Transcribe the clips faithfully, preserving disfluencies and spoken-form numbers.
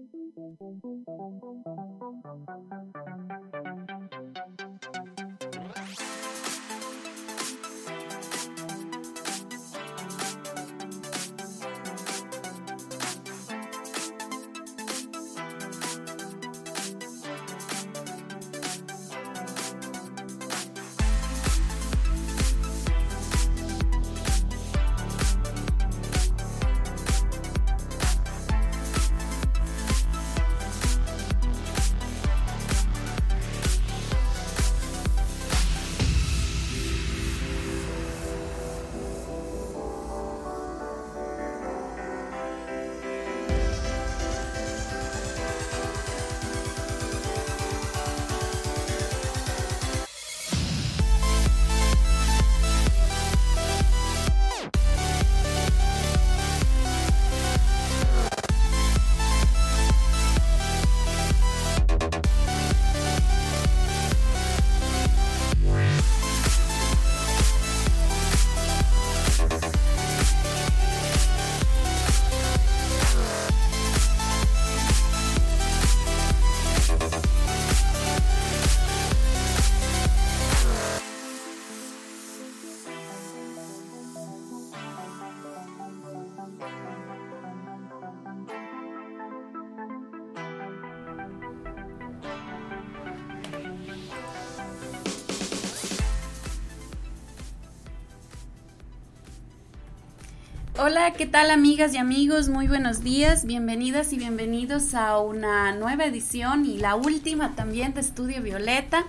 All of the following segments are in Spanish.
Hola, ¿qué tal amigas y amigos? Muy buenos días, bienvenidas y bienvenidos a una nueva edición y la última también de Estudio Violeta.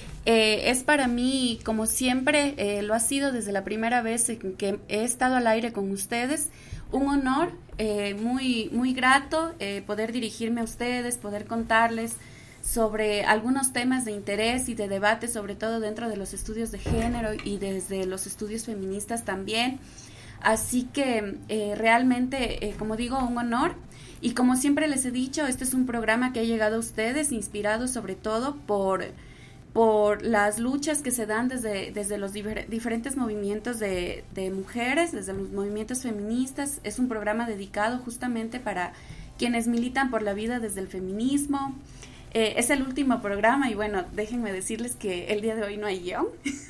Eh, es para mí, como siempre, eh, lo ha sido desde la primera vez en que he estado al aire con ustedes, un honor eh, muy, muy grato eh, poder dirigirme a ustedes, poder contarles sobre algunos temas de interés y de debate, sobre todo dentro de los estudios de género y desde los estudios feministas también. Así que eh, realmente, eh, como digo, un honor. Y como siempre les he dicho, este es un programa que ha llegado a ustedes inspirado sobre todo por, por las luchas que se dan desde, desde los difer- diferentes movimientos de, de mujeres, desde los movimientos feministas. Es un programa dedicado justamente para quienes militan por la vida desde el feminismo. Eh, es el último programa y bueno, déjenme decirles que el día de hoy no hay guión,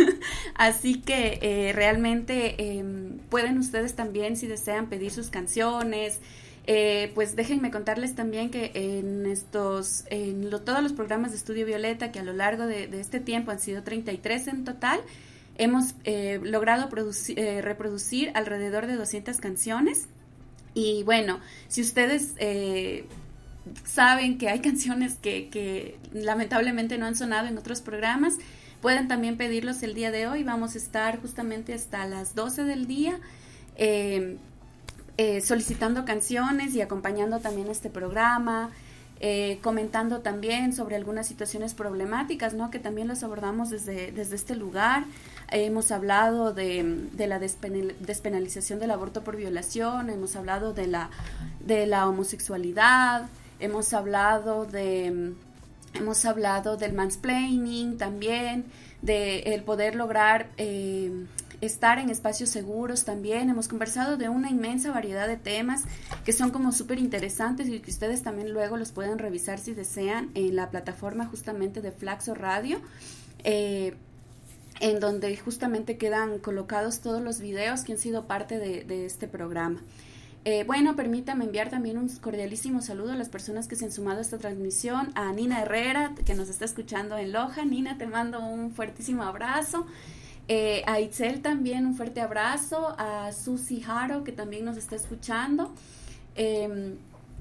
así que eh, realmente eh, pueden ustedes también, si desean, pedir sus canciones. Eh, pues déjenme contarles también que en estos, en lo, todos los programas de Estudio Violeta, que a lo largo de, de este tiempo han sido treinta y tres en total, hemos eh, logrado produci- eh, reproducir alrededor de doscientas canciones. Y bueno, si ustedes eh, saben que hay canciones que, que lamentablemente no han sonado en otros programas, pueden también pedirlos el día de hoy. Vamos a estar justamente hasta las doce del día eh, eh, solicitando canciones y acompañando también este programa, eh, comentando también sobre algunas situaciones problemáticas, ¿no?, que también las abordamos desde, desde este lugar. Eh, hemos hablado de, de la despenal, despenalización del aborto por violación, hemos hablado de la, de la homosexualidad, hemos hablado de hemos hablado del mansplaining también, de el poder lograr eh, estar en espacios seguros también. Hemos conversado de una inmensa variedad de temas que son como súper interesantes y que ustedes también luego los pueden revisar si desean en la plataforma justamente de Flaxo Radio, eh, en donde justamente quedan colocados todos los videos que han sido parte de, de este programa. Eh, bueno, permítame enviar también un cordialísimo saludo a las personas que se han sumado a esta transmisión, a Nina Herrera, que nos está escuchando en Loja. Nina, te mando un fuertísimo abrazo. Eh, a Itzel también un fuerte abrazo, a Susi Haro, que también nos está escuchando, eh,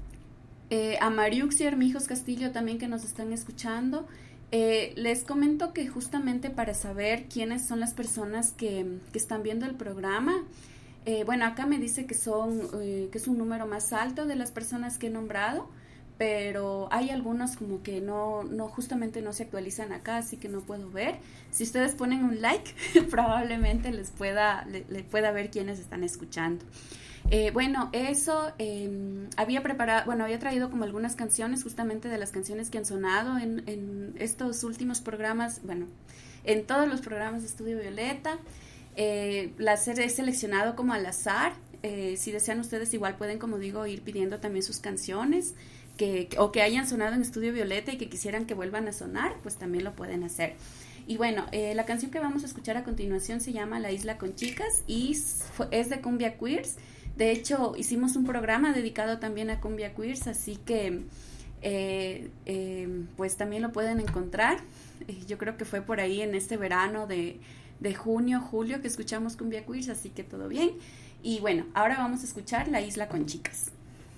eh, a Mariuxi Hermijos Castillo también, que nos están escuchando. Eh, les comento que justamente para saber quiénes son las personas que, que están viendo el programa, Eh, bueno, acá me dice que son eh, que es un número más alto de las personas que he nombrado, pero hay algunos como que no, no justamente no se actualizan acá, así que no puedo ver. Si ustedes ponen un like, probablemente les pueda, le, le pueda ver quiénes están escuchando. Eh, bueno, eso, eh, había preparado, bueno, había traído como algunas canciones, justamente de las canciones que han sonado en, en estos últimos programas, bueno, en todos los programas de Estudio Violeta. Eh, las he seleccionado como al azar. Eh, si desean ustedes igual pueden, como digo, ir pidiendo también sus canciones que, o que hayan sonado en Estudio Violeta y que quisieran que vuelvan a sonar, pues también lo pueden hacer. Y bueno, eh, la canción que vamos a escuchar a continuación se llama La Isla con Chicas y es de Cumbia Queers. De hecho, hicimos un programa dedicado también a Cumbia Queers, así que eh, eh, pues también lo pueden encontrar. Eh, yo creo que fue por ahí en este verano de, de junio, julio que escuchamos Cumbia Queers, así que todo bien. Y bueno, ahora vamos a escuchar La Isla con Chicas.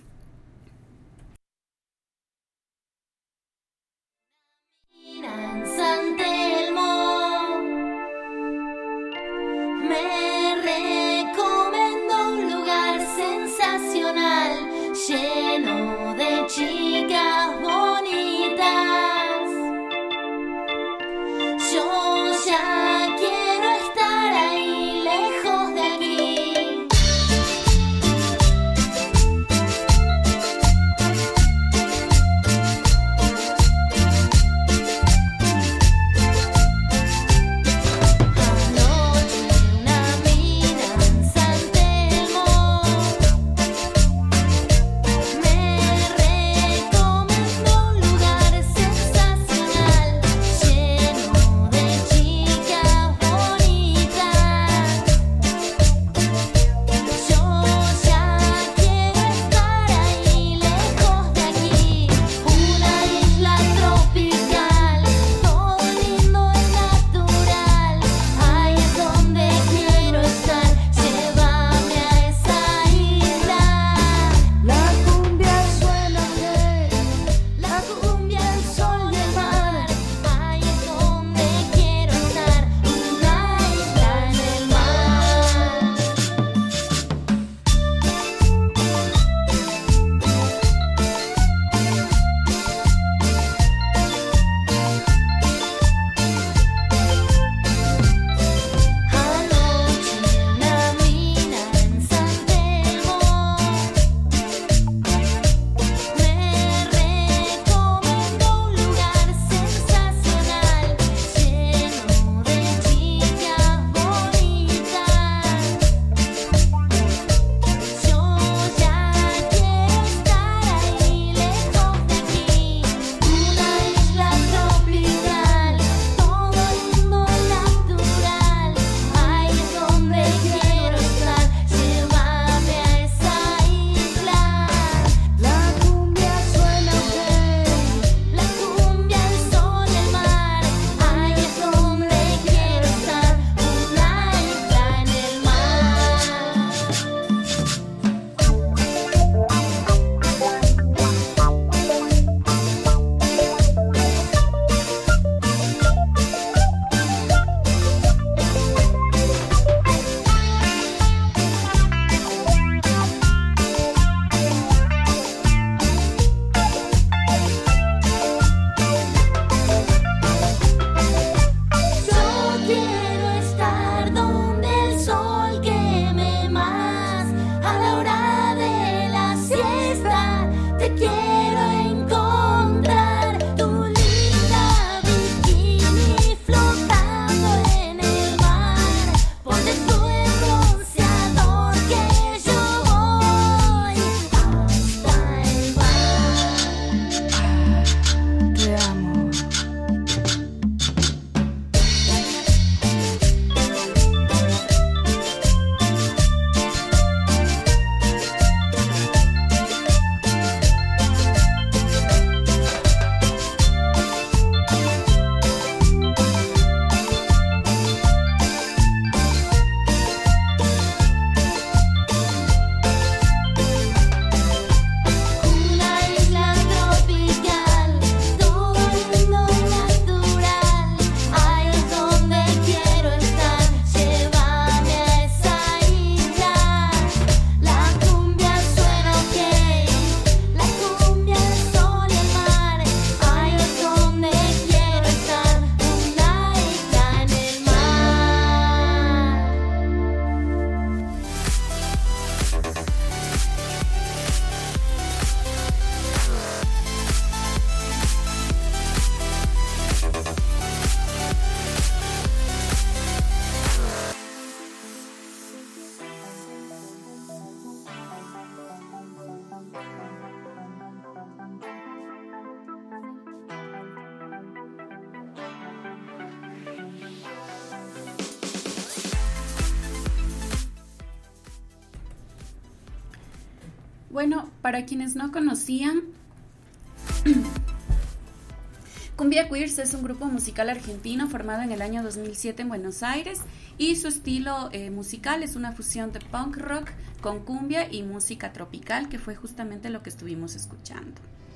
San Telmo me recomendó un lugar sensacional, lleno de chicas bonitas. Yo ya quiero estar ahí, lejos de aquí. Bueno, para quienes no conocían, Cumbia Queers es un grupo musical argentino formado en el año dos mil siete en Buenos Aires, y su estilo eh, musical es una fusión de punk rock con cumbia y música tropical, que fue justamente lo que estuvimos escuchando.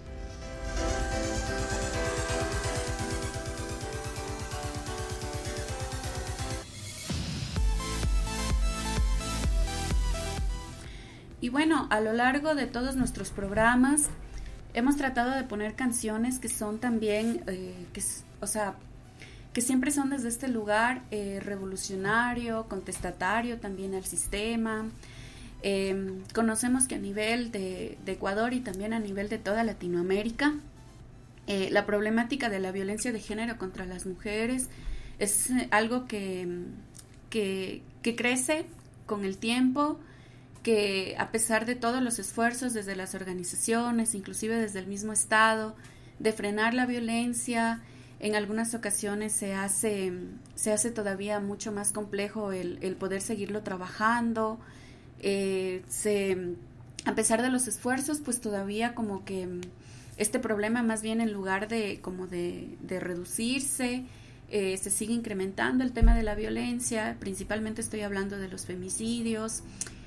Y bueno, a lo largo de todos nuestros programas hemos tratado de poner canciones que son también, eh, que, o sea, que siempre son desde este lugar eh, revolucionario, contestatario también al sistema. Eh, conocemos que a nivel de, de Ecuador y también a nivel de toda Latinoamérica, eh, la problemática de la violencia de género contra las mujeres es eh, algo que, que, que crece con el tiempo, que a pesar de todos los esfuerzos desde las organizaciones, inclusive desde el mismo Estado, de frenar la violencia, en algunas ocasiones se hace, se hace todavía mucho más complejo el, el poder seguirlo trabajando. Eh, se, a pesar de los esfuerzos, pues todavía como que este problema, más bien en lugar de, como de, de reducirse, eh, se sigue incrementando el tema de la violencia. Principalmente estoy hablando de los femicidios.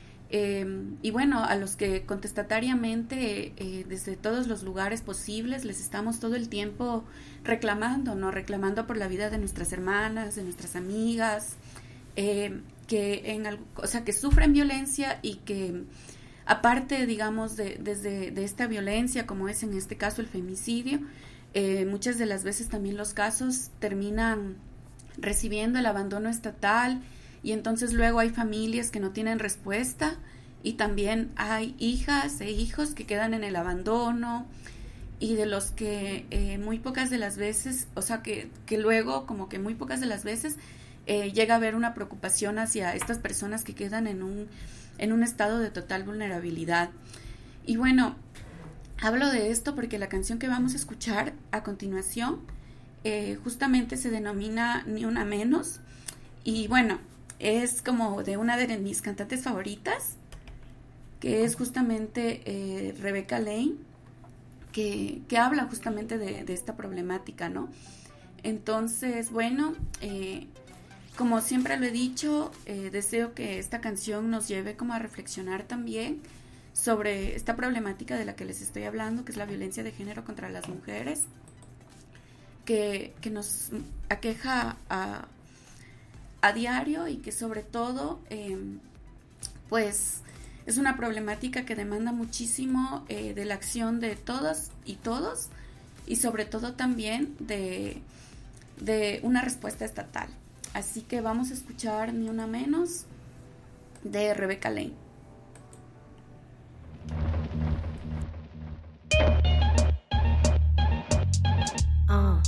Eh, y bueno, a los que contestatariamente eh, desde todos los lugares posibles les estamos todo el tiempo reclamando, ¿no? Reclamando por la vida de nuestras hermanas, de nuestras amigas, eh, que en algo, o sea, que sufren violencia y que aparte, digamos, de, desde de esta violencia, como es en este caso el femicidio, eh, muchas de las veces también los casos terminan recibiendo el abandono estatal. Y entonces luego hay familias que no tienen respuesta, y también hay hijas e hijos que quedan en el abandono, y de los que eh, muy pocas de las veces, o sea que, que luego como que muy pocas de las veces eh, llega a haber una preocupación hacia estas personas que quedan en un, en un estado de total vulnerabilidad. Y bueno, hablo de esto porque la canción que vamos a escuchar a continuación eh, justamente se denomina Ni Una Menos, y bueno, es como de una de mis cantantes favoritas, que es justamente eh, Rebecca Lane, que, que habla justamente de, de esta problemática, ¿no? Entonces, bueno, eh, como siempre lo he dicho, eh, deseo que esta canción nos lleve como a reflexionar también sobre esta problemática de la que les estoy hablando, que es la violencia de género contra las mujeres, que, que nos aqueja a a diario, y que sobre todo eh, pues es una problemática que demanda muchísimo eh, de la acción de todas y todos, y sobre todo también de, de una respuesta estatal. Así que vamos a escuchar Ni Una Menos de Rebecca Lane. Ah.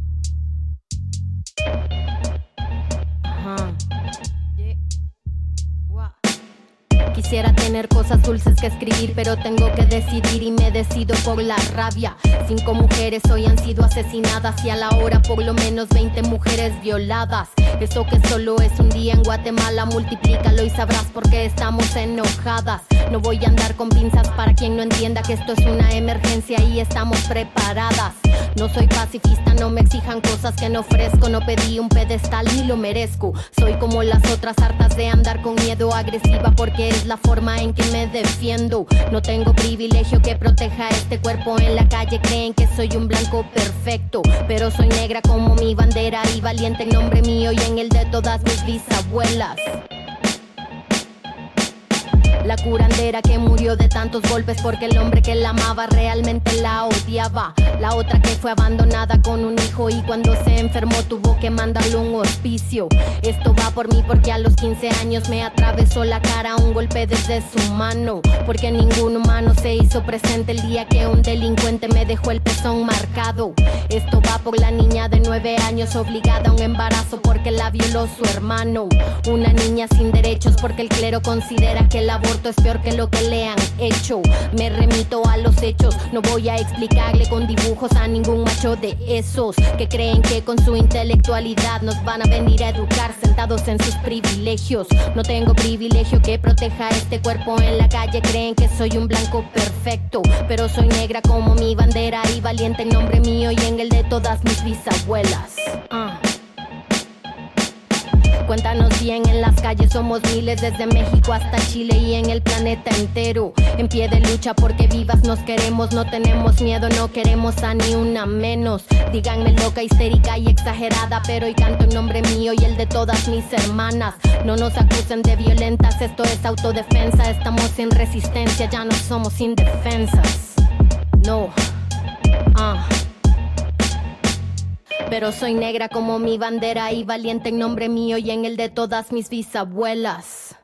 Quisiera tener cosas dulces que escribir, pero tengo que decidir y me decido por la rabia. Cinco mujeres hoy han sido asesinadas y a la hora por lo menos veinte mujeres violadas. Eso que solo es un día en Guatemala, multiplícalo y sabrás por qué estamos enojadas. No voy a andar con pinzas para quien no entienda que esto es una emergencia y estamos preparadas. No soy pacifista, no me exijan cosas que no ofrezco. No pedí un pedestal ni lo merezco. Soy como las otras, hartas de andar con miedo, agresiva porque es la forma en que me defiendo. No tengo privilegio que proteja este cuerpo. En la calle creen que soy un blanco perfecto, pero soy negra como mi bandera y valiente en nombre mío y en el de todas mis bisabuelas. La curandera que murió de tantos golpes porque el hombre que la amaba realmente la odiaba. La otra que fue abandonada con un hijo y cuando se enfermó tuvo que mandarle un hospicio. Esto va por mí porque a los quince años me atravesó la cara un golpe desde su mano. Porque ningún humano se hizo presente el día que un delincuente me dejó el pezón marcado. Esto va por la niña de nueve años obligada a un embarazo porque la violó su hermano. Una niña sin derechos porque el clero considera que el aborto corto es peor que lo que le han hecho. Me remito a los hechos, no voy a explicarle con dibujos a ningún macho de esos que creen que con su intelectualidad nos van a venir a educar sentados en sus privilegios. No tengo privilegio que proteja este cuerpo en la calle, creen que soy un blanco perfecto, pero soy negra como mi bandera y valiente en nombre mío y en el de todas mis bisabuelas. uh. Cuéntanos bien, en las calles somos miles, desde México hasta Chile y en el planeta entero, en pie de lucha porque vivas nos queremos, no tenemos miedo, no queremos a ni una menos. Díganme loca, histérica y exagerada, pero hoy canto en nombre mío y el de todas mis hermanas. No nos acusen de violentas, esto es autodefensa, estamos sin resistencia, ya no somos indefensas. No, ah uh. Pero soy negra como mi bandera y valiente en nombre mío y en el de todas mis bisabuelas.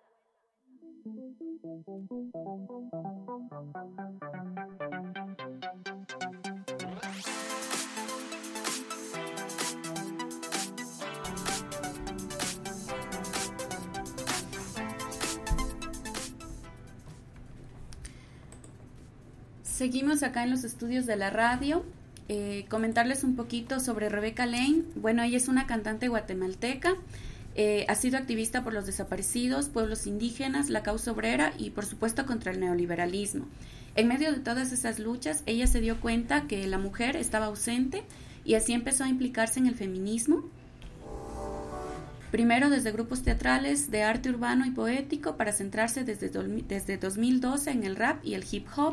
Seguimos acá en los estudios de la radio. Eh, comentarles un poquito sobre Rebeca Lane. Bueno, ella es una cantante guatemalteca, eh, ha sido activista por los desaparecidos, pueblos indígenas, la causa obrera y por supuesto contra el neoliberalismo. En medio de todas esas luchas, ella se dio cuenta que la mujer estaba ausente y así empezó a implicarse en el feminismo. Primero desde grupos teatrales de arte urbano y poético para centrarse desde, do, desde dos mil doce en el rap y el hip hop.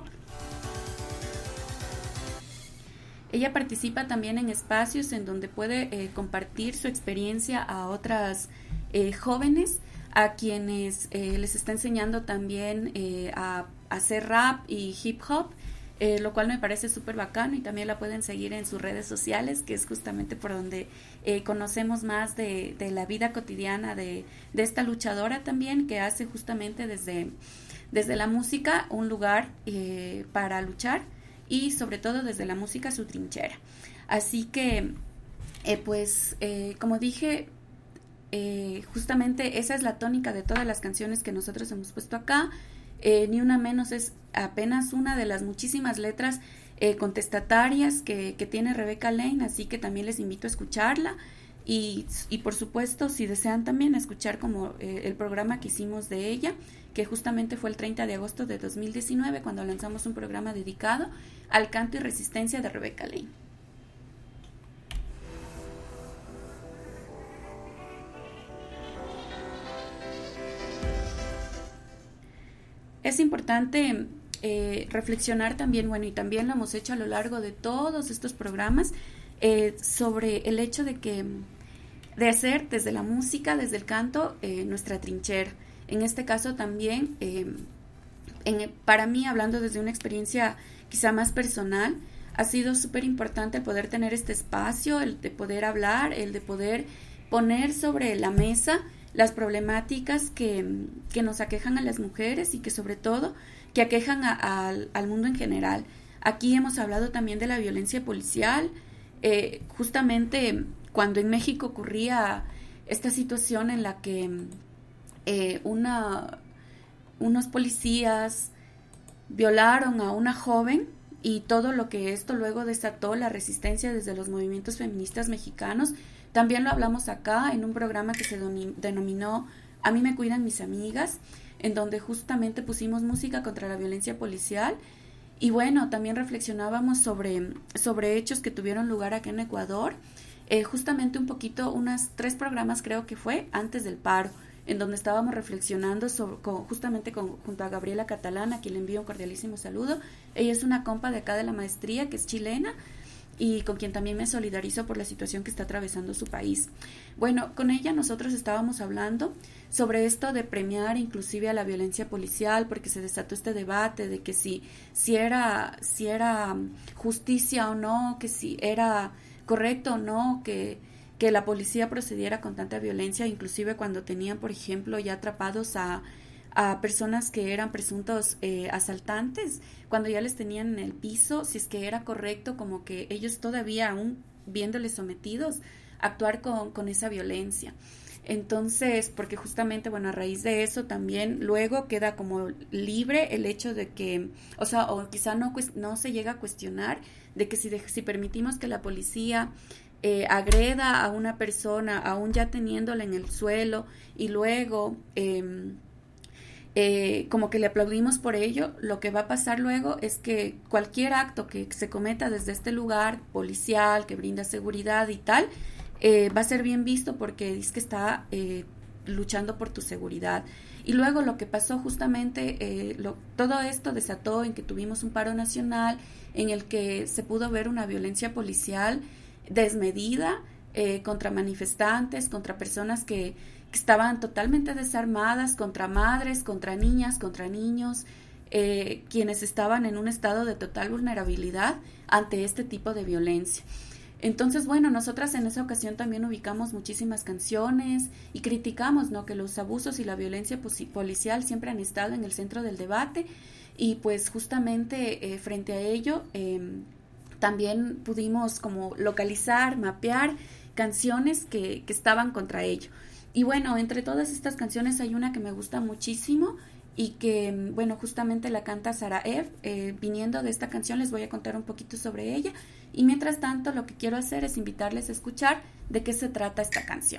Ella participa también en espacios en donde puede eh, compartir su experiencia a otras eh, jóvenes, a quienes eh, les está enseñando también eh, a, a hacer rap y hip hop, eh, lo cual me parece súper bacano, y también la pueden seguir en sus redes sociales, que es justamente por donde eh, conocemos más de, de la vida cotidiana de, de esta luchadora también, que hace justamente desde, desde la música un lugar eh, para luchar, y sobre todo desde la música su trinchera. Así que, eh, pues, eh, como dije, eh, justamente esa es la tónica de todas las canciones que nosotros hemos puesto acá. Eh, Ni Una Menos es apenas una de las muchísimas letras eh, contestatarias que, que tiene Rebeca Lane, así que también les invito a escucharla. Y, y por supuesto, si desean también escuchar como eh, el programa que hicimos de ella, que justamente fue el treinta de agosto de dos mil diecinueve, cuando lanzamos un programa dedicado al canto y resistencia de Rebeca Lane. Es importante eh, reflexionar también, bueno, y también lo hemos hecho a lo largo de todos estos programas, eh, sobre el hecho de que de hacer desde la música, desde el canto, eh, nuestra trinchera. En este caso también, eh, en, para mí, hablando desde una experiencia quizá más personal, ha sido súper importante el poder tener este espacio, el de poder hablar, el de poder poner sobre la mesa las problemáticas que, que nos aquejan a las mujeres y que sobre todo que aquejan a, a, al mundo en general. Aquí hemos hablado también de la violencia policial, eh, justamente cuando en México ocurría esta situación en la que eh, una, unos policías violaron a una joven, y todo lo que esto luego desató la resistencia desde los movimientos feministas mexicanos. También lo hablamos acá en un programa que se denominó A mí me cuidan mis amigas, en donde justamente pusimos música contra la violencia policial. Y bueno, también reflexionábamos sobre, sobre hechos que tuvieron lugar acá en Ecuador, eh, justamente un poquito, unas tres programas creo que fue, antes del paro, en donde estábamos reflexionando sobre, con, justamente con, junto a Gabriela Catalán, a quien le envío un cordialísimo saludo. Ella es una compa de acá de la maestría, que es chilena, y con quien también me solidarizo por la situación que está atravesando su país. Bueno, con ella nosotros estábamos hablando sobre esto de premiar inclusive a la violencia policial, porque se desató este debate de que si, si, era, si era justicia o no, que si era correcto o no, que, que la policía procediera con tanta violencia, inclusive cuando tenían, por ejemplo, ya atrapados a, a personas que eran presuntos eh, asaltantes, cuando ya les tenían en el piso, si es que era correcto, como que ellos todavía aún viéndoles sometidos, actuar con, con esa violencia. Entonces, porque justamente, bueno, a raíz de eso también luego queda como libre el hecho de que, o sea, o quizá no, no se llega a cuestionar de que si, de, si permitimos que la policía eh, agreda a una persona, aún ya teniéndola en el suelo, y luego eh, eh, como que le aplaudimos por ello, lo que va a pasar luego es que cualquier acto que se cometa desde este lugar policial, que brinda seguridad y tal, Eh, va a ser bien visto porque es que está eh, luchando por tu seguridad. Y luego lo que pasó justamente, eh, lo, todo esto desató en que tuvimos un paro nacional en el que se pudo ver una violencia policial desmedida eh, contra manifestantes, contra personas que, que estaban totalmente desarmadas, contra madres, contra niñas, contra niños, eh, quienes estaban en un estado de total vulnerabilidad ante este tipo de violencia. Entonces, bueno, nosotras en esa ocasión también ubicamos muchísimas canciones y criticamos, ¿no?, que los abusos y la violencia policial siempre han estado en el centro del debate, y pues justamente eh, frente a ello eh, también pudimos como localizar, mapear canciones que, que estaban contra ello. Y bueno, entre todas estas canciones hay una que me gusta muchísimo y que, bueno, justamente la canta Sara Ev. Eh, viniendo de esta canción les voy a contar un poquito sobre ella, y mientras tanto lo que quiero hacer es invitarles a escuchar de qué se trata esta canción.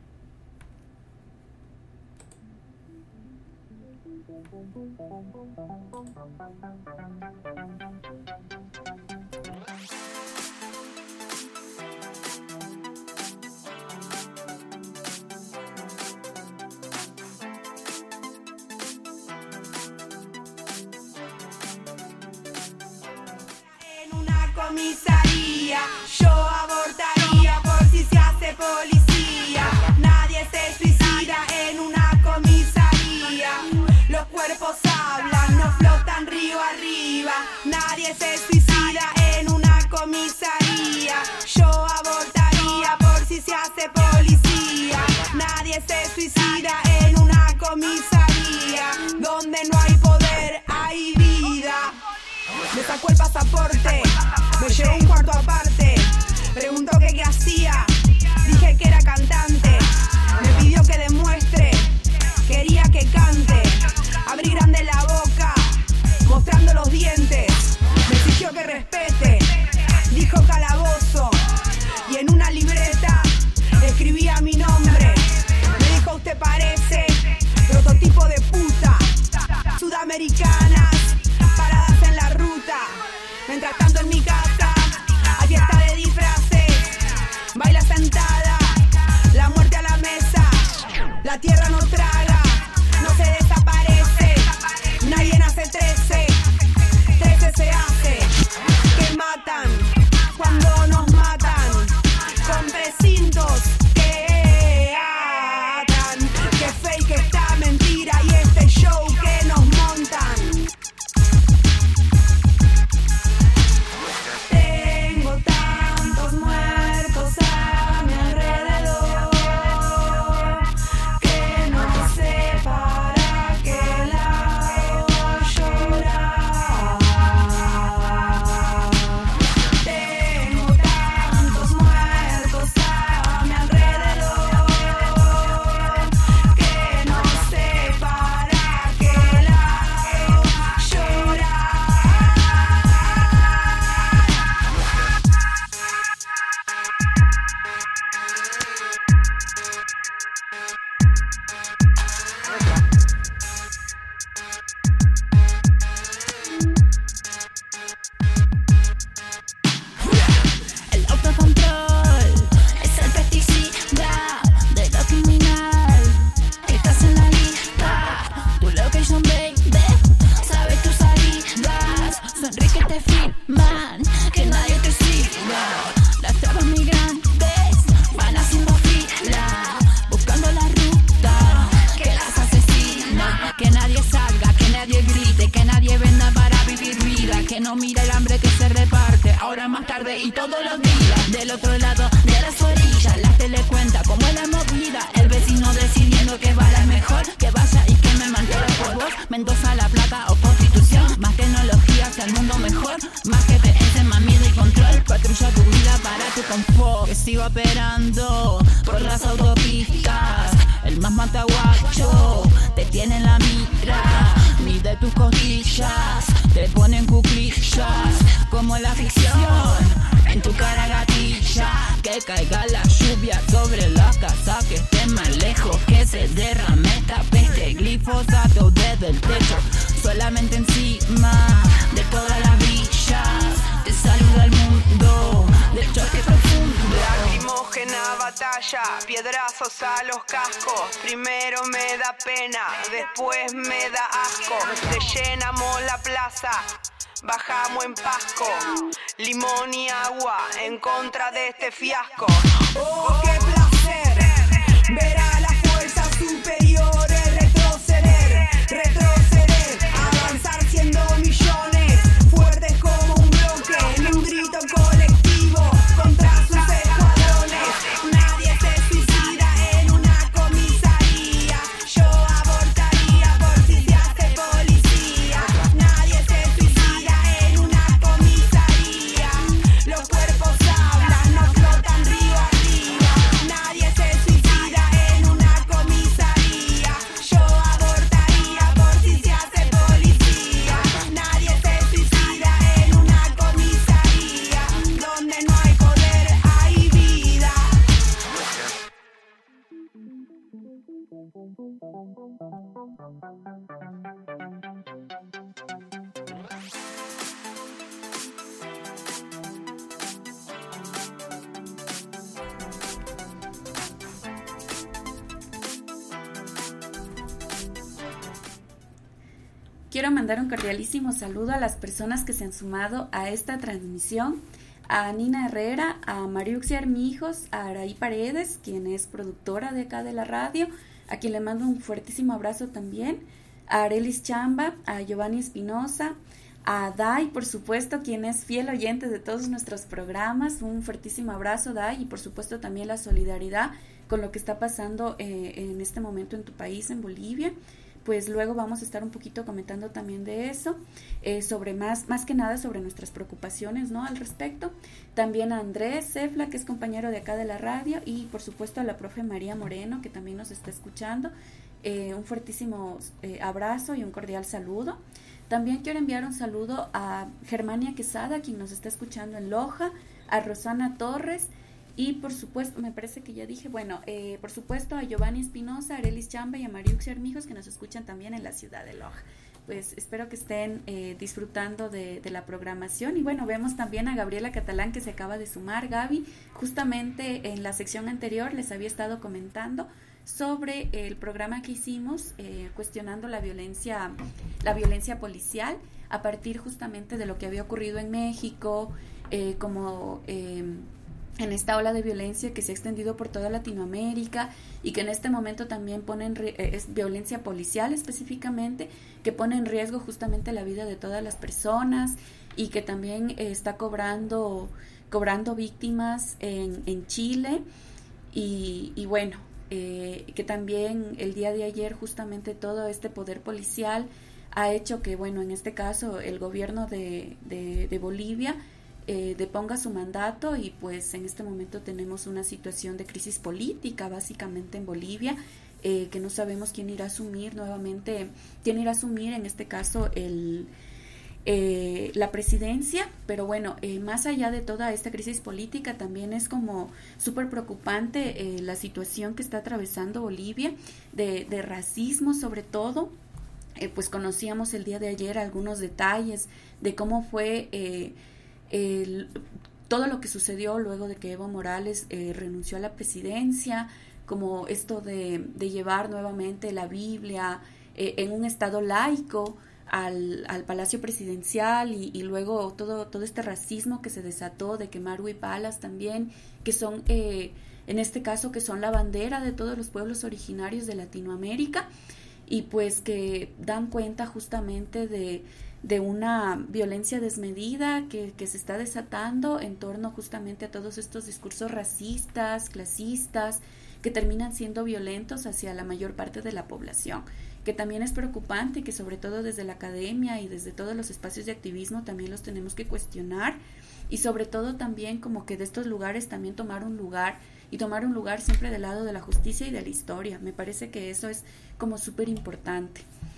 Comisaría, yo abortaría por si se hace policía. Nadie se suicida en una comisaría. Los cuerpos hablan, no flotan río arriba. Nadie se suicida en una comisaría. Yo abortaría por si se hace policía. Nadie se suicida en una comisaría. Donde no hay poder, hay vida. Me sacó el pasaporte, me llevó un cuarto aparte. Preguntó que qué hacía, dije que era cantante. Me pidió que demuestre, quería que cante. Abrí grande la boca, mostrando los dientes. Me exigió que respete, dijo calabozo. Y en una libreta escribía mi nombre. Me dijo: usted parece prototipo de puta. Sudamericanas, paradas en la ruta. Mientras tanto en mi casa hay fiesta de disfraces. Baila sentada, la muerte a la mesa. La tierra no traga, no se desaparece. Nadie nace trece, trece se hace. Que matan cuando nos matan, con precintos que atan. Que fake esta mentira y este show que nos montan. Tengo tantos muertos a mi alrededor que no sé para qué lado llorar. Tengo tantos muertos a mi alrededor que no sé para qué lado llorar. El autocontrol es el pesticida de lo criminal. Estás en la lista, tu location baby, sabes tus salidas. Sonríe que te firman, que nadie te siga. Las trabas migrantes van haciendo fila, buscando la ruta que las asesina. Que nadie salga, que nadie grite, que nadie venda para vivir vida. Que no mira el hambre que se reparte ahora más tarde y todos los días. Del otro lado de las orillas, la tele cuenta cómo es la movida. El vecino decidiendo que bala es mejor, que vaya y que me mantenga por vos. Mendoza, La Plata o Constitución. Más tecnología hacia el mundo mejor, más G P S, más miedo y control. Patrulla tu vida para tu tu confort, que sigo operando por las autopistas. El más mataguacho te tiene en la mira, mide tus costillas, te ponen cuclillas como en la ficción. En tu cara gatilla, que caiga la lluvia sobre la casa, que esté más lejos, que se derrame esta peste, glifosato desde el techo, solamente encima de todas las villas. Te saluda el mundo del choque profundo. Lacrimógena batalla, piedrazos a los cascos. Primero me da pena, después me da asco. Te llenamos la plaza, bajamos en Pasco, limón y agua en contra de este fiasco. Oh, qué placer ver a las fuerzas superiores retroceder, retroceder, avanzar siendo millones, fuertes como un bloque, en un grito colectivo contra sus escuadrones. Nadie se suicida en una comisaría, yo abortaría por si se hace policía. Nadie se suicida en una comisaría, los cuerpos hablan, no flotan río arriba. Nadie se suicida en una comisaría, yo abortaría por si se hace policía. Nadie se suicida en una comisaría, donde no hay poder hay vida. Quiero mandar un cordialísimo saludo a las personas que se han sumado a esta transmisión, a Nina Herrera, a Mariuxia Armijos, a Araí Paredes, quien es productora de acá de la radio, a quien le mando un fuertísimo abrazo también, a Arelis Chamba, a Giovanni Espinosa, a Dai, por supuesto, quien es fiel oyente de todos nuestros programas. Un fuertísimo abrazo, Dai, y por supuesto también la solidaridad con lo que está pasando eh, en este momento en tu país, en Bolivia. Pues luego vamos a estar un poquito comentando también de eso, eh, sobre más, más que nada sobre nuestras preocupaciones, ¿no?, al respecto. También a Andrés Cefla, que es compañero de acá de la radio, y por supuesto a la profe María Moreno, que también nos está escuchando. Eh, un fuertísimo eh, abrazo y un cordial saludo. También quiero enviar un saludo a Germania Quesada, quien nos está escuchando en Loja, a Rosana Torres, y por supuesto, me parece que ya dije, bueno, eh, por supuesto a Giovanni Espinosa, a Arelis Chamba y a Mariuxia Armijos, que nos escuchan también en la ciudad de Loja. Pues espero que estén eh, disfrutando de, de la programación. Y bueno, vemos también a Gabriela Catalán, que se acaba de sumar. Gaby, justamente en la sección anterior les había estado comentando sobre el programa que hicimos eh, cuestionando la violencia, la violencia policial, a partir justamente de lo que había ocurrido en México, eh, como... Eh, en esta ola de violencia que se ha extendido por toda Latinoamérica y que en este momento también pone en ri- es violencia policial específicamente, que pone en riesgo justamente la vida de todas las personas y que también eh, está cobrando cobrando víctimas en, en Chile y, y bueno, eh, que también el día de ayer justamente todo este poder policial ha hecho que, bueno, en este caso el gobierno de, de, de Bolivia Eh, deponga su mandato y pues en este momento tenemos una situación de crisis política básicamente en Bolivia, eh, que no sabemos quién irá a asumir nuevamente, quién irá a asumir en este caso el eh, la presidencia, pero bueno, eh, más allá de toda esta crisis política también es como súper preocupante eh, la situación que está atravesando Bolivia, de, de racismo sobre todo. Eh, pues conocíamos el día de ayer algunos detalles de cómo fue eh, El, todo lo que sucedió luego de que Evo Morales eh, renunció a la presidencia, como esto de, de llevar nuevamente la Biblia eh, en un estado laico al, al Palacio Presidencial y, y luego todo, todo este racismo que se desató de quemar huipalas también, que son, eh, en este caso, que son la bandera de todos los pueblos originarios de Latinoamérica y pues que dan cuenta justamente de de una violencia desmedida que, que se está desatando en torno justamente a todos estos discursos racistas, clasistas, que terminan siendo violentos hacia la mayor parte de la población, que también es preocupante y que sobre todo desde la academia y desde todos los espacios de activismo también los tenemos que cuestionar y sobre todo también como que de estos lugares también tomar un lugar y tomar un lugar siempre del lado de la justicia y de la historia. Me parece que eso es como súper importante.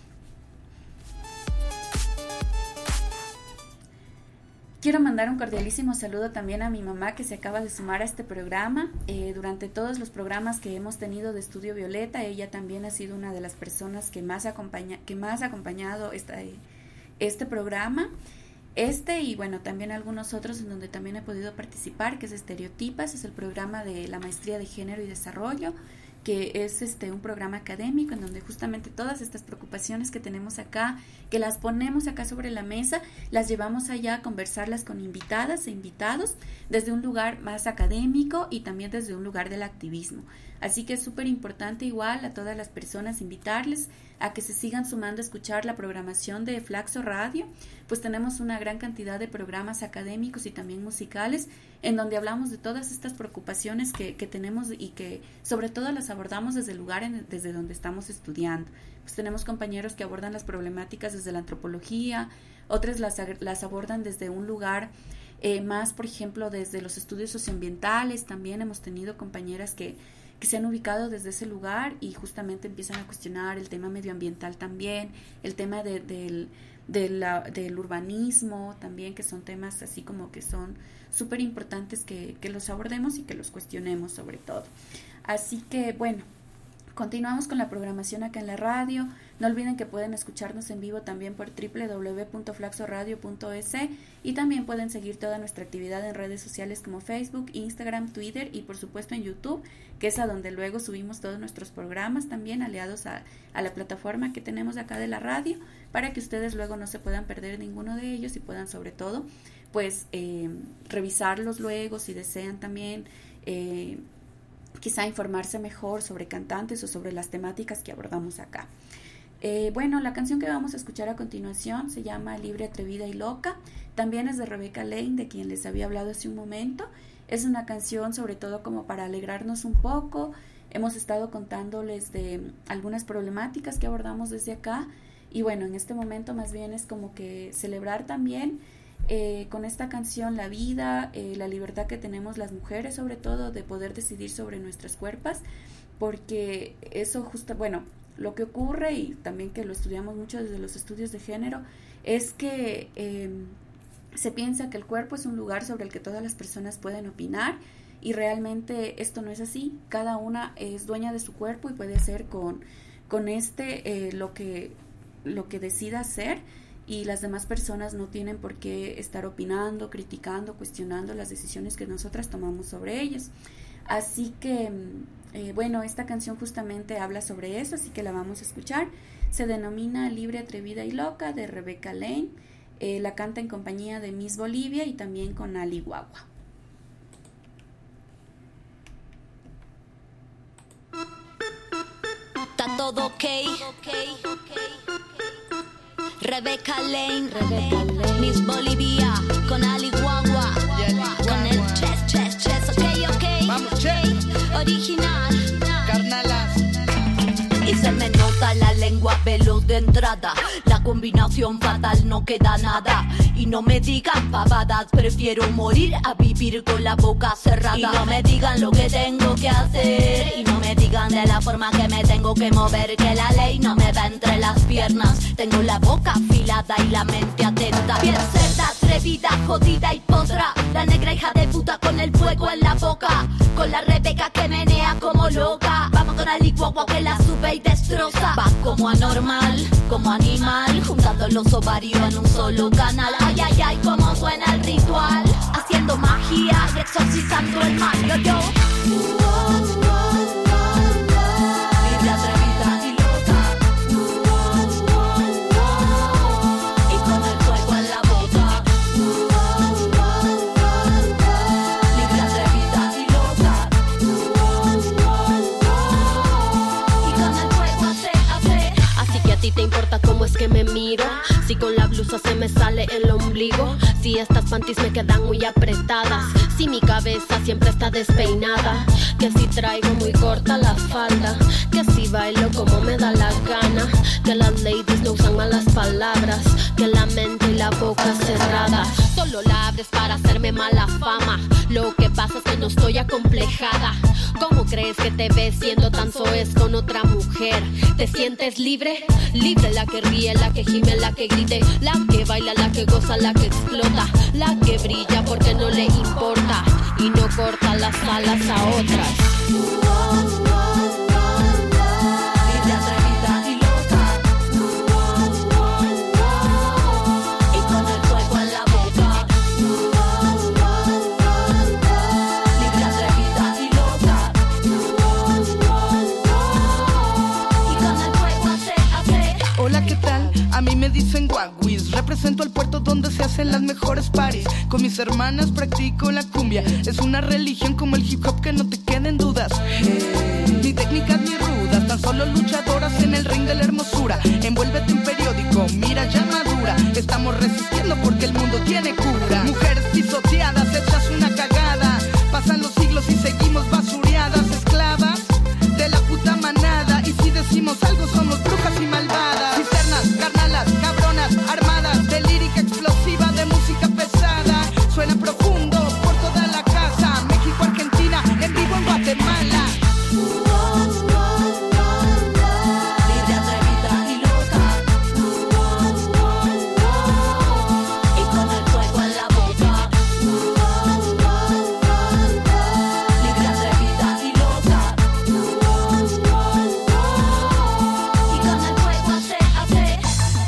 Quiero mandar un cordialísimo saludo también a mi mamá, que se acaba de sumar a este programa. Eh, durante todos los programas que hemos tenido de Estudio Violeta, ella también ha sido una de las personas que más acompaña, que más ha acompañado esta, este programa. Este y bueno, también algunos otros en donde también he podido participar, que es Estereotipas, es el programa de la Maestría de Género y Desarrollo, que es este un programa académico en donde justamente todas estas preocupaciones que tenemos acá, que las ponemos acá sobre la mesa, las llevamos allá a conversarlas con invitadas e invitados desde un lugar más académico y también desde un lugar del activismo. Así que es súper importante igual a todas las personas invitarles a que se sigan sumando a escuchar la programación de Flaxo Radio, pues tenemos una gran cantidad de programas académicos y también musicales en donde hablamos de todas estas preocupaciones que, que tenemos y que sobre todo las abordamos desde el lugar en, desde donde estamos estudiando. Pues tenemos compañeros que abordan las problemáticas desde la antropología, otros las, las abordan desde un lugar eh, más, por ejemplo, desde los estudios socioambientales. También hemos tenido compañeras que que se han ubicado desde ese lugar y justamente empiezan a cuestionar el tema medioambiental también, el tema de, de, de la, del urbanismo también, que son temas así como que son súper importantes que, que los abordemos y que los cuestionemos sobre todo. Así que bueno, continuamos con la programación acá en la radio. No olviden que pueden escucharnos en vivo también por doble u doble u doble u punto flaxo radio punto es y también pueden seguir toda nuestra actividad en redes sociales como Facebook, Instagram, Twitter y por supuesto en YouTube, que es a donde luego subimos todos nuestros programas también aliados a, a la plataforma que tenemos acá de la radio, para que ustedes luego no se puedan perder ninguno de ellos y puedan sobre todo pues eh, revisarlos luego si desean también eh, quizá informarse mejor sobre cantantes o sobre las temáticas que abordamos acá. Eh, bueno, la canción que vamos a escuchar a continuación se llama Libre, Atrevida y Loca. También es de Rebecca Lane, de quien les había hablado hace un momento. Es una canción sobre todo como para alegrarnos un poco. Hemos estado contándoles de algunas problemáticas que abordamos desde acá. Y bueno, en este momento más bien es como que celebrar también eh, con esta canción la vida, eh, la libertad que tenemos las mujeres sobre todo de poder decidir sobre nuestras cuerpos. Porque eso justo, bueno, lo que ocurre y también que lo estudiamos mucho desde los estudios de género es que eh, se piensa que el cuerpo es un lugar sobre el que todas las personas pueden opinar y realmente esto no es así. Cada una es dueña de su cuerpo y puede hacer con, con este eh, lo que, lo que decida hacer y las demás personas no tienen por qué estar opinando, criticando, cuestionando las decisiones que nosotras tomamos sobre ellas. Así que, eh, bueno, esta canción justamente habla sobre eso, así que la vamos a escuchar. Se denomina Libre, Atrevida y Loca, de Rebecca Lane. Eh, la canta en compañía de Miss Bolivia y también con Ali Guagua. Está todo ok. Rebecca Lane, Rebecca Lane. Miss Bolivia con Ali Guagua. Con el chess, chess, chess. Ok, ok. Vamos, che. Original. Carnalas. Y se me nota la lengua veloz de entrada. La combinación fatal, no queda nada. Y no me digan pavadas, prefiero morir a vivir con la boca cerrada. Y no me digan lo que tengo que hacer. Y no me digan de la forma que me tengo que mover, que la ley no me va entre las piernas. Tengo la boca afilada y la mente atenta. Bien cerda, atrevida, jodida y potra. La negra hija de puta con el fuego en la boca. Con la Rebeca que menea como loca. Vamos con Ali Guagua que la sube y destroza. Va como anormal, como animal, juntando los ovarios en un solo canal. Ay, ay, ay, cómo suena el ritual. Haciendo magia y exorcizando el mal. Yo, yo. Libre, atrevida y loca. Y con el fuego en la boca. Libre, atrevida y loca. Y con el fuego hace, hace. Así que a ti te importa cómo es que me miro. Si con la blusa se me sale el ombligo, si estas panties me quedan muy apretadas, Si mi cabeza siempre está despeinada, que si traigo muy corta la falda, que si bailo como me da la gana, que las ladies no usan malas palabras, que la mente y la boca cerrada solo la abres para hacerme mala fama. Lo que pasa es que no estoy acomplejada. ¿Cómo crees que te ves siendo tan soez con otra mujer? ¿Te sientes libre? Libre, la que ríe, la que gime, la que grite, la que baila, la que goza, la que explota, la que brilla porque no le importa y no corta las alas a otras. A mí me dicen guaguis, represento el puerto donde se hacen las mejores parties. Con mis hermanas practico la cumbia, es una religión como el hip hop que no te queden dudas. Mi técnica es muy ruda, tan solo luchadoras en el ring de la hermosura. Envuélvete en periódico, mira ya madura, estamos resistiendo porque el mundo tiene cura. Mujeres pisoteadas, hechas una cagada, pasan los siglos y seguimos basureadas, esclavas de la puta manada. Y si decimos algo somos brujas y malvadas, cisternas, carnalas, cabronas, armadas de lírica explosiva, de música pesada. Suena profundo por toda la casa, México, Argentina, en vivo en Guatemala. Libre, atrevida y loca, y con el fuego en la boca. Libre, atrevida y loca, y con el fuego hace, hace.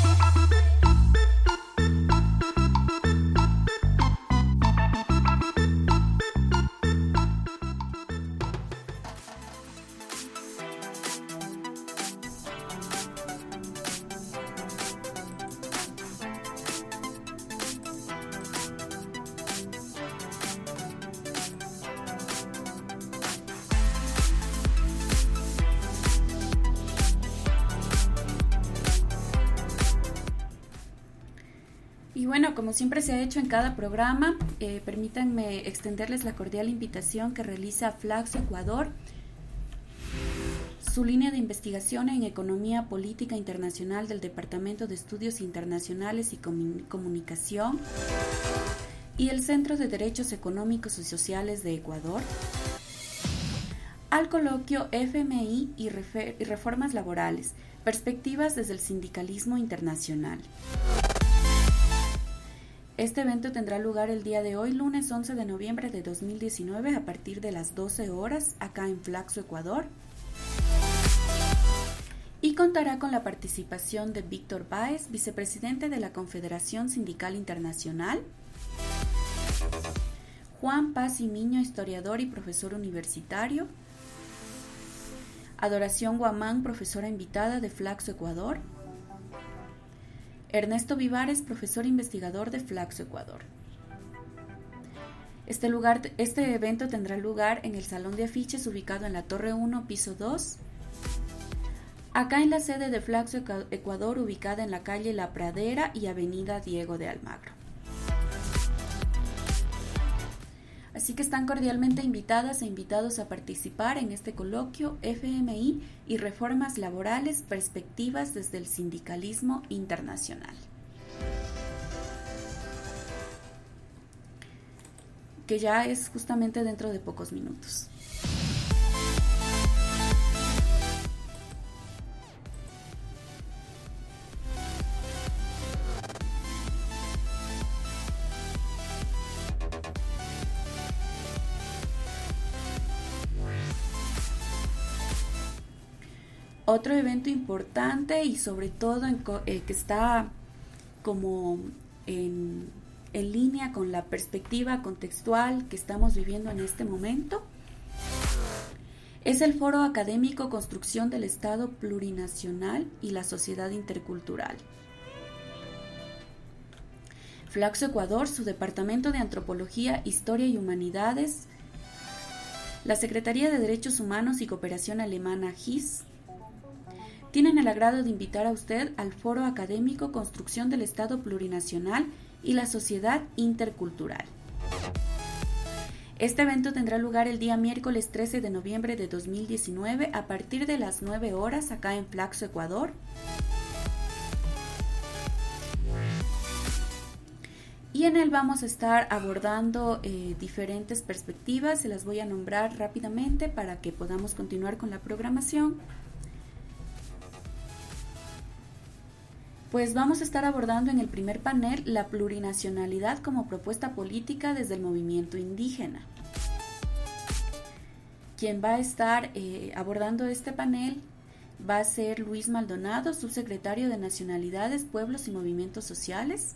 Y bueno, como siempre se ha hecho en cada programa, eh, permítanme extenderles la cordial invitación que realiza Flaxo Ecuador, su línea de investigación en Economía Política Internacional del Departamento de Estudios Internacionales y Comun- Comunicación y el Centro de Derechos Económicos y Sociales de Ecuador, al coloquio F M I y, refer- y Reformas Laborales, Perspectivas desde el Sindicalismo Internacional. Este evento tendrá lugar el día de hoy, lunes once de noviembre de dos mil diecinueve, a partir de las doce horas, acá en Flaxo, Ecuador. Y contará con la participación de Víctor Báez, vicepresidente de la Confederación Sindical Internacional, Juan Paz y Miño, historiador y profesor universitario, Adoración Guamán, profesora invitada de Flaxo, Ecuador, Ernesto Vivares, profesor investigador de Flaxo, Ecuador. Este, lugar, este evento tendrá lugar en el Salón de Afiches ubicado en la Torre uno, piso dos, acá en la sede de Flaxo, Ecuador, ubicada en la calle La Pradera y avenida Diego de Almagro. Así que están cordialmente invitadas e invitados a participar en este coloquio F M I y Reformas Laborales, Perspectivas desde el Sindicalismo Internacional, que ya es justamente dentro de pocos minutos. Otro evento importante y sobre todo en, eh, que está como en, en línea con la perspectiva contextual que estamos viviendo en este momento es el Foro Académico Construcción del Estado Plurinacional y la Sociedad Intercultural. Flaxo, Ecuador, su Departamento de Antropología, Historia y Humanidades, la Secretaría de Derechos Humanos y Cooperación Alemana G I S, tienen el agrado de invitar a usted al Foro Académico Construcción del Estado Plurinacional y la Sociedad Intercultural. Este evento tendrá lugar el día miércoles trece de noviembre de dos mil diecinueve a partir de las nueve horas acá en Flaxo, Ecuador. Y en él vamos a estar abordando eh, diferentes perspectivas, se las voy a nombrar rápidamente para que podamos continuar con la programación. Pues vamos a estar abordando en el primer panel la plurinacionalidad como propuesta política desde el movimiento indígena. Quien va a estar eh, abordando este panel va a ser Luis Maldonado, subsecretario de Nacionalidades, Pueblos y Movimientos Sociales.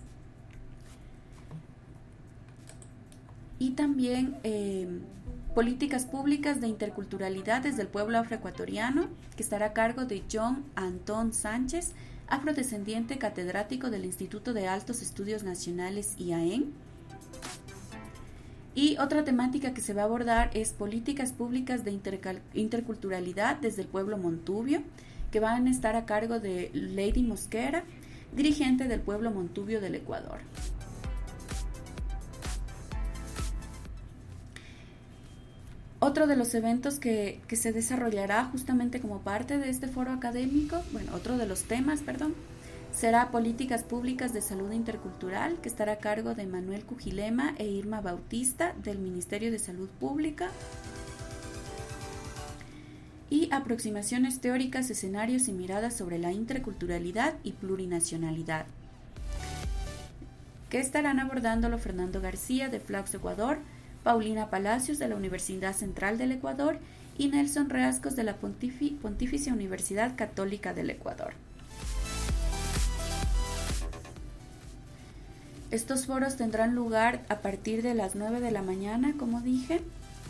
Y también eh, políticas públicas de interculturalidad desde el pueblo afroecuatoriano, que estará a cargo de John Antón Sánchez, afrodescendiente catedrático del Instituto de Altos Estudios Nacionales I A E N. Y otra temática que se va a abordar es políticas públicas de interculturalidad desde el pueblo montubio, que van a estar a cargo de Lady Mosquera, dirigente del pueblo montubio del Ecuador. Otro de los eventos que, que se desarrollará justamente como parte de este foro académico, bueno, otro de los temas, perdón, será políticas públicas de salud intercultural, que estará a cargo de Manuel Cujilema e Irma Bautista del Ministerio de Salud Pública. Y aproximaciones teóricas, escenarios y miradas sobre la interculturalidad y plurinacionalidad, que estarán abordándolo Fernando García de Flaxo, Ecuador, Paulina Palacios de la Universidad Central del Ecuador y Nelson Reascos de la Pontifi- Pontificia Universidad Católica del Ecuador. Estos foros tendrán lugar a partir de las nueve de la mañana, como dije,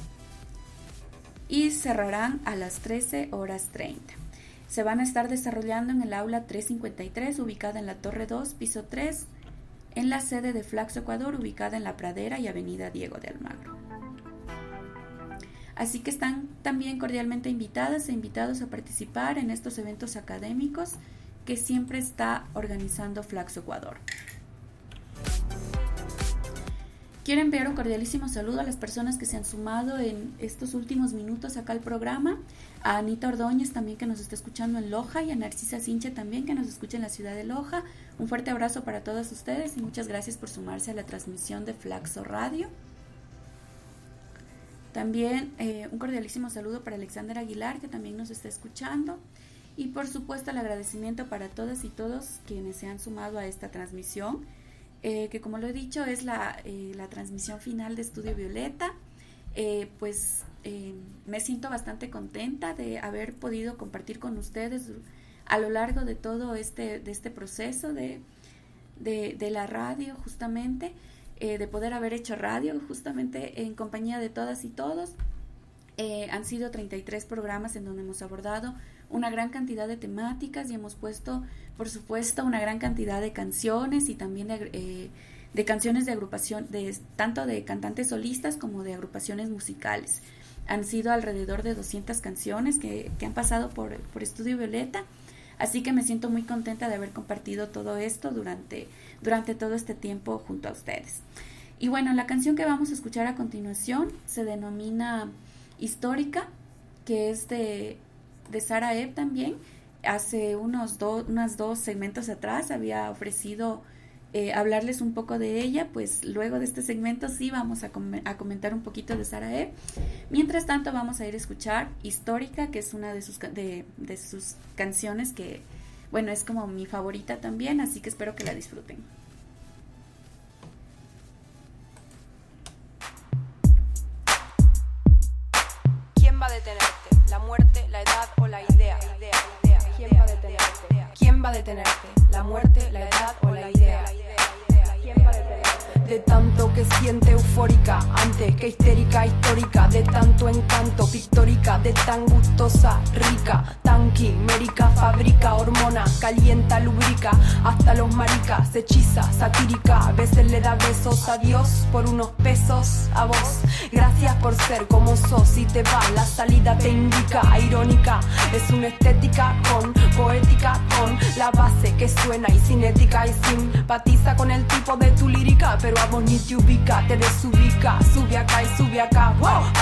y cerrarán a las trece horas treinta. Se van a estar desarrollando en el aula trescientos cincuenta y tres, ubicada en la Torre dos, piso tres, en la sede de Flaxo, Ecuador, ubicada en La Pradera y Avenida Diego de Almagro. Así que están también cordialmente invitadas e invitados a participar en estos eventos académicos que siempre está organizando Flaxo, Ecuador. Quiero enviar un cordialísimo saludo a las personas que se han sumado en estos últimos minutos acá al programa, a Anita Ordóñez también, que nos está escuchando en Loja, y a Narcisa Sinche también, que nos escucha en la ciudad de Loja. Un fuerte abrazo para todos ustedes y muchas gracias por sumarse a la transmisión de Flaxo Radio. También eh, un cordialísimo saludo para Alexander Aguilar, que también nos está escuchando, y por supuesto el agradecimiento para todas y todos quienes se han sumado a esta transmisión. Eh, que como lo he dicho es la, eh, la transmisión final de Estudio Violeta. Eh, pues eh, me siento bastante contenta de haber podido compartir con ustedes a lo largo de todo este, de este proceso de, de, de la radio, justamente, eh, de poder haber hecho radio justamente en compañía de todas y todos. Eh, han sido treinta y tres programas en donde hemos abordado una gran cantidad de temáticas y hemos puesto, por supuesto, una gran cantidad de canciones y también de, eh, de canciones de agrupación, de, tanto de cantantes solistas como de agrupaciones musicales. Han sido alrededor de doscientas canciones que, que han pasado por, por Estudio Violeta, así que me siento muy contenta de haber compartido todo esto durante, durante todo este tiempo junto a ustedes. Y bueno, la canción que vamos a escuchar a continuación se denomina Histórica, que es de... de Sara Ebb también. Hace unos dos, unos dos segmentos atrás había ofrecido eh, hablarles un poco de ella, pues luego de este segmento sí vamos a, com- a comentar un poquito de Sara Ebb. Mientras tanto vamos a ir a escuchar Histórica, que es una de sus, de, de sus canciones que, bueno, es como mi favorita también, así que espero que la disfruten. ¿Quién va a detenerte? ¿La muerte, la edad o la idea? idea, idea. ¿Quién va a detenerte? ¿Quién va a detenerte? ¿La muerte, la edad o la idea? ¿Quién va a detenerte? De tanto que siente eufórica, antes que histérica, histórica, de tanto encanto, pictórica, de tan gustosa, rica, tan quimérica, fabrica hormona, calienta, lubrica, hasta los maricas, hechiza, satírica, a veces le da besos a Dios por unos pesos a vos. Gracias por ser como sos y te va, la salida te indica, irónica, es una estética con poética, con la base que suena y cinética y simpatiza con el tipo de tu lírica, pero a vos ni te ubica, te desubica, sube acá y sube acá,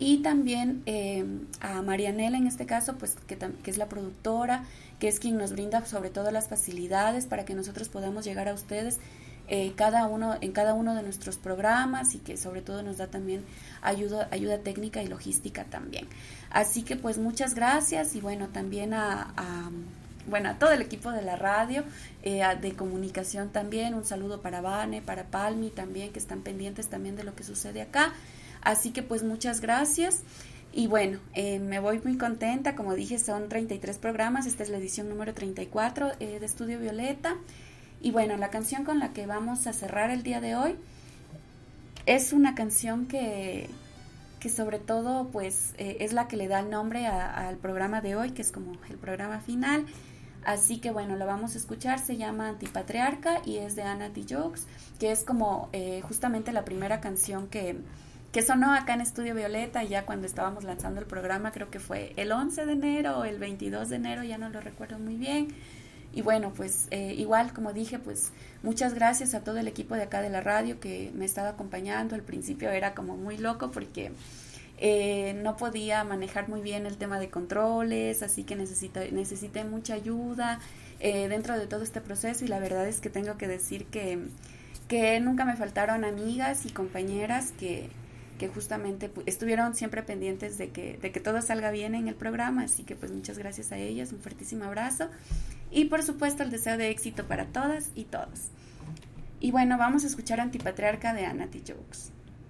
y también eh, a Marianela en este caso, pues que, que es la productora, que es quien nos brinda sobre todo las facilidades para que nosotros podamos llegar a ustedes eh, cada uno en cada uno de nuestros programas, y que sobre todo nos da también ayuda, ayuda técnica y logística también. Así que pues muchas gracias, y bueno, también a, a bueno, a todo el equipo de la radio, eh, de comunicación también, un saludo para Vane, para Palmi también, que están pendientes también de lo que sucede acá. Así que pues muchas gracias, y bueno, eh, me voy muy contenta. Como dije, son treinta y tres programas, esta es la edición número treinta y cuatro eh, de Estudio Violeta, y bueno, la canción con la que vamos a cerrar el día de hoy es una canción que... que sobre todo pues eh, es la que le da el nombre a, al programa de hoy, que es como el programa final. Así que bueno, la vamos a escuchar, se llama Antipatriarca y es de Ana Tijoux, que es como eh, justamente la primera canción que, que sonó acá en Estudio Violeta, ya cuando estábamos lanzando el programa, creo que fue el once de enero o el veintidós de enero, ya no lo recuerdo muy bien. Y bueno, pues eh, igual, como dije, pues muchas gracias a todo el equipo de acá de la radio que me estaba acompañando. Al principio era como muy loco porque eh, no podía manejar muy bien el tema de controles, así que necesité, necesité mucha ayuda eh, dentro de todo este proceso, y la verdad es que tengo que decir que, que nunca me faltaron amigas y compañeras que, que justamente estuvieron siempre pendientes de que, de que todo salga bien en el programa, así que pues muchas gracias a ellas, un fuertísimo abrazo. Y por supuesto el deseo de éxito para todas y todos. Y bueno, vamos a escuchar Antipatriarca de Ana Tijoux.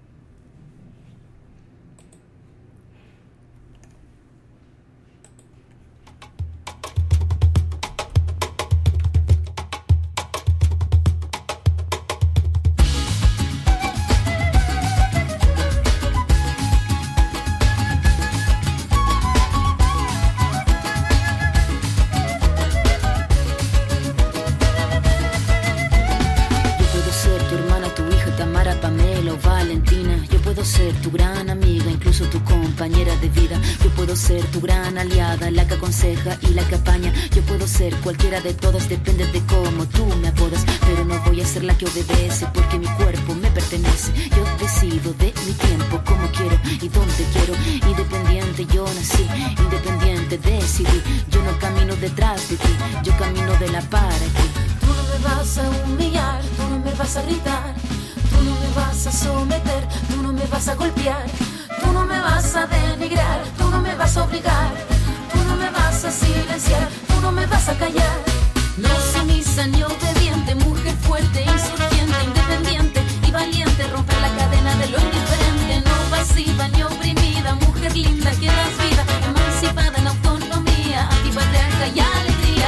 Ser tu gran amiga, incluso tu compañera de vida. Yo puedo ser tu gran aliada, la que aconseja y la que apaña. Yo puedo ser cualquiera de todas, depende de cómo tú me apodas. Pero no voy a ser la que obedece, porque mi cuerpo me pertenece. Yo decido de mi tiempo, como quiero y donde quiero. Independiente yo nací, independiente decidí. Yo no camino detrás de ti, yo camino de la para ti. Tú no me vas a humillar, tú no me vas a gritar, tú no me vas a someter, tú no me vas a golpear, tú no me vas a denigrar, tú no me vas a obligar, tú no me vas a silenciar, tú no me vas a callar. No sumisa ni obediente, mujer fuerte, insurgente, independiente y valiente, romper la cadena de lo indiferente, no pasiva ni oprimida, mujer linda que das vida, emancipada en autonomía, antipatriarca y alegría.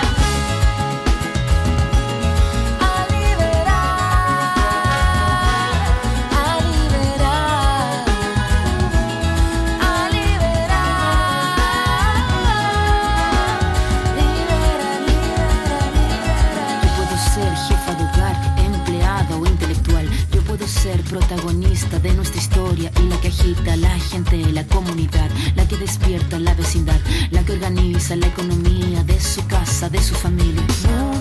Ser protagonista de nuestra historia y la que agita a la gente, la comunidad, la que despierta la vecindad, la que organiza la economía de su casa, de su familia. No.